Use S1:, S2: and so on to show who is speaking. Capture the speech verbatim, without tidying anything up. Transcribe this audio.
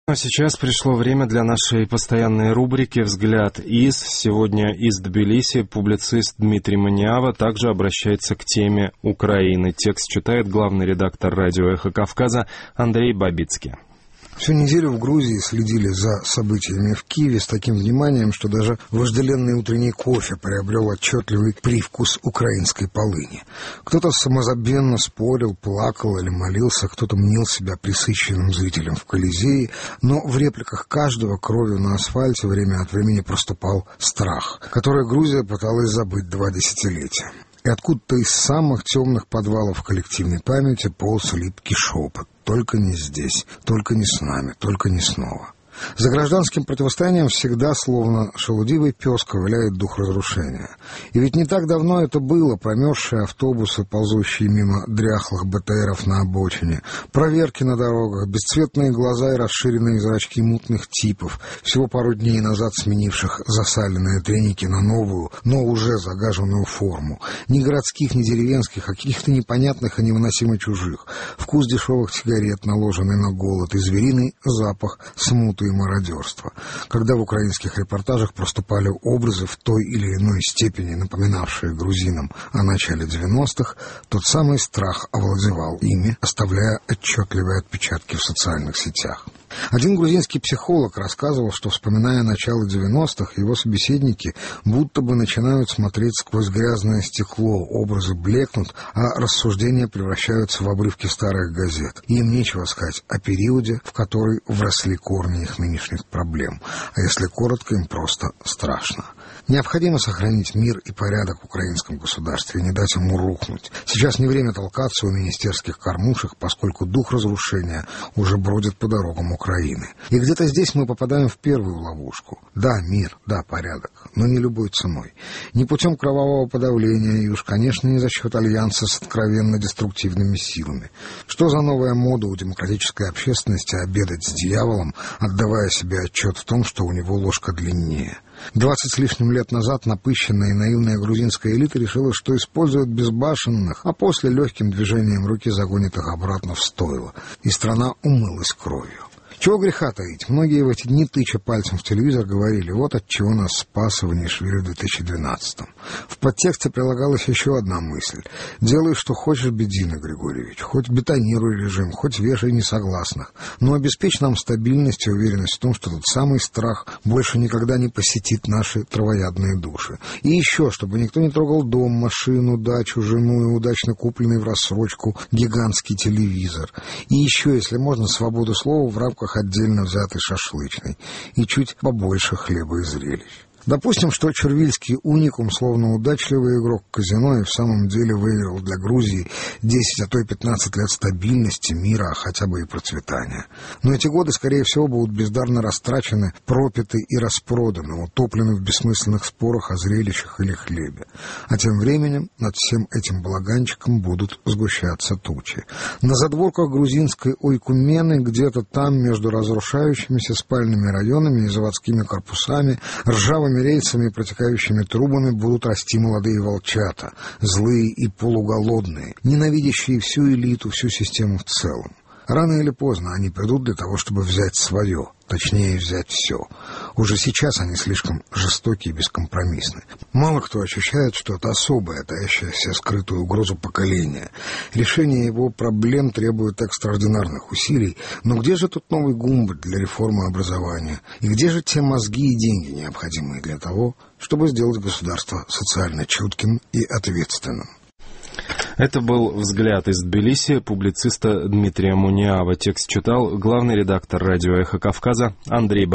S1: А сейчас пришло время для нашей постоянной рубрики «Взгляд из». Сегодня из Тбилиси публицист Дмитрий Маниава также обращается к теме Украины. Текст читает главный редактор радио «Эхо Кавказа» Андрей Бабицкий.
S2: Всю неделю в Грузии следили за событиями в Киеве с таким вниманием, что даже вожделенный утренний кофе приобрел отчетливый привкус украинской полыни. Кто-то самозабвенно спорил, плакал или молился, кто-то мнил себя пресыщенным зрителем в Колизее, но в репликах каждого кровью на асфальте время от времени проступал страх, который Грузия пыталась забыть два десятилетия. И откуда-то из самых темных подвалов коллективной памяти полз липкий шепот. Только не здесь, только не с нами, только не снова. За гражданским противостоянием всегда, словно шелудивый пес, ковыляет дух разрушения. И ведь не так давно это было: промерзшие автобусы, ползущие мимо дряхлых БТРов на обочине, проверки на дорогах, бесцветные глаза и расширенные зрачки мутных типов, всего пару дней назад сменивших засаленные треники на новую, но уже загаженную форму. Ни городских, ни деревенских, а каких-то непонятных и невыносимо чужих. Вкус дешевых сигарет, наложенный на голод, и звериный запах смуты и мародерства. Когда в украинских репортажах проступали образы в той или иной степени, напоминавшие грузинам о начале девяностых, тот самый страх овладевал ими, оставляя отчетливые отпечатки в социальных сетях. Один грузинский психолог рассказывал, что, вспоминая начало девяностых, его собеседники будто бы начинают смотреть сквозь грязное стекло, образы блекнут, а рассуждения превращаются в обрывки старых газет. И им нечего сказать о периоде, в который вросли корни их нынешних проблем. А если коротко, им просто страшно. Необходимо сохранить мир и порядок в украинском государстве и не дать ему рухнуть. Сейчас не время толкаться у министерских кормушек, поскольку дух разрушения уже бродит по дорогам Украины. И где-то здесь мы попадаем в первую ловушку. Да, мир, да, порядок, но не любой ценой. Не путем кровавого подавления и уж, конечно, не за счет альянса с откровенно деструктивными силами. Что за новая мода у демократической общественности обедать с дьяволом, отдавая себе отчет в том, что у него ложка длиннее? Двадцать с лишним лет назад напыщенная и наивная грузинская элита решила, что использует безбашенных, а после легким движением руки загонит их обратно в стойло, и страна умылась кровью. Чего греха таить, многие в эти дни, тыча пальцем в телевизор, говорили: вот от чего нас спас Иванишвили в две тысячи двенадцатом. В подтексте прилагалась еще одна мысль: делай, что хочешь, Бедина Григорьевич, хоть бетонируй режим, хоть вешай несогласных, но обеспечь нам стабильность и уверенность в том, что тот самый страх больше никогда не посетит наши травоядные души. И еще, чтобы никто не трогал дом, машину, дачу, жену и удачно купленный в рассрочку гигантский телевизор. И еще, если можно, свободу слова в рамках отдельно взятой шашлычной, и чуть побольше хлеба и зрелищ. Допустим, что чурвильский уникум, словно удачливый игрок казино, и в самом деле выиграл для Грузии десять, а то и пятнадцать лет стабильности, мира, а хотя бы и процветания. Но эти годы, скорее всего, будут бездарно растрачены, пропиты и распроданы, утоплены в бессмысленных спорах о зрелищах или хлебе. А тем временем над всем этим балаганчиком будут сгущаться тучи. На задворках грузинской ойкумены, где-то там, между разрушающимися спальными районами и заводскими корпусами, ржавыми рельсами и протекающими трубами будут расти молодые волчата, злые и полуголодные, ненавидящие всю элиту, всю систему в целом. Рано или поздно они придут для того, чтобы взять свое, точнее взять все. Уже сейчас они слишком жестоки и бескомпромиссны. Мало кто ощущает, что это особое, таящее в себе скрытую угрозу поколения. Решение его проблем требует экстраординарных усилий, но где же тут новый Гумбольдт для реформы образования? И где же те мозги и деньги, необходимые для того, чтобы сделать государство социально чутким и ответственным?
S1: Это был «Взгляд из Тбилиси» публициста Дмитрия Маниава. Текст читал главный редактор радио «Эхо Кавказа» Андрей Бабицкий.